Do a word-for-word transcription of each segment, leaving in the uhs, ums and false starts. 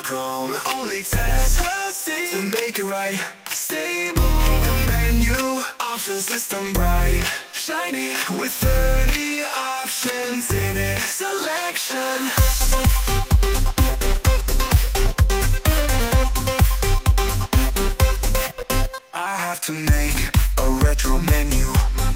monochrome. Only test to make it right. Stable menu, option system bright, shiny with thirty options in it. Selection. I have to make a retro menu.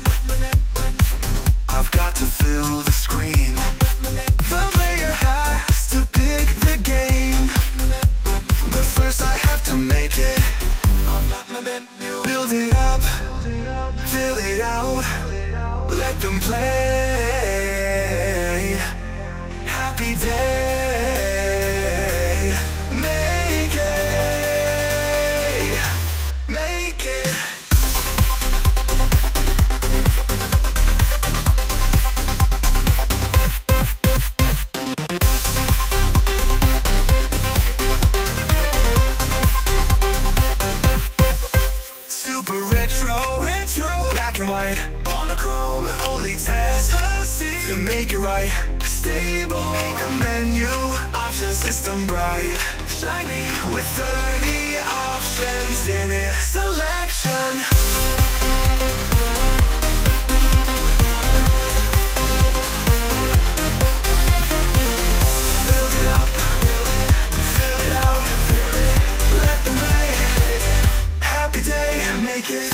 I've got to fill the screen. The player has to pick the game, but first I have to make it. Build it up, fill it out, let them play. Happy day, make it, make it. Super retro, retro, black and white, monochrome, only test to make it right. Stable menu, option system bright, shiny with thirty options in it. Selection. Build it up, fill it out, let them play. Happy day, make it,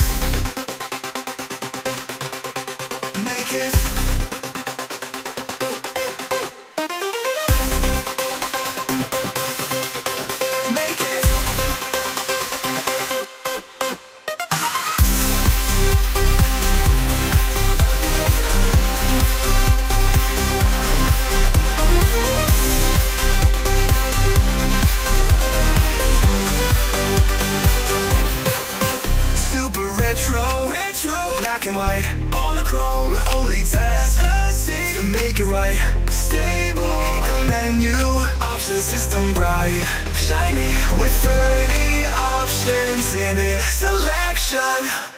make it. Make it. Super retro, retro, black and white, monochrome, only test to make it right. Stable menu, option system bright, shiny with thirty options in it. Selection.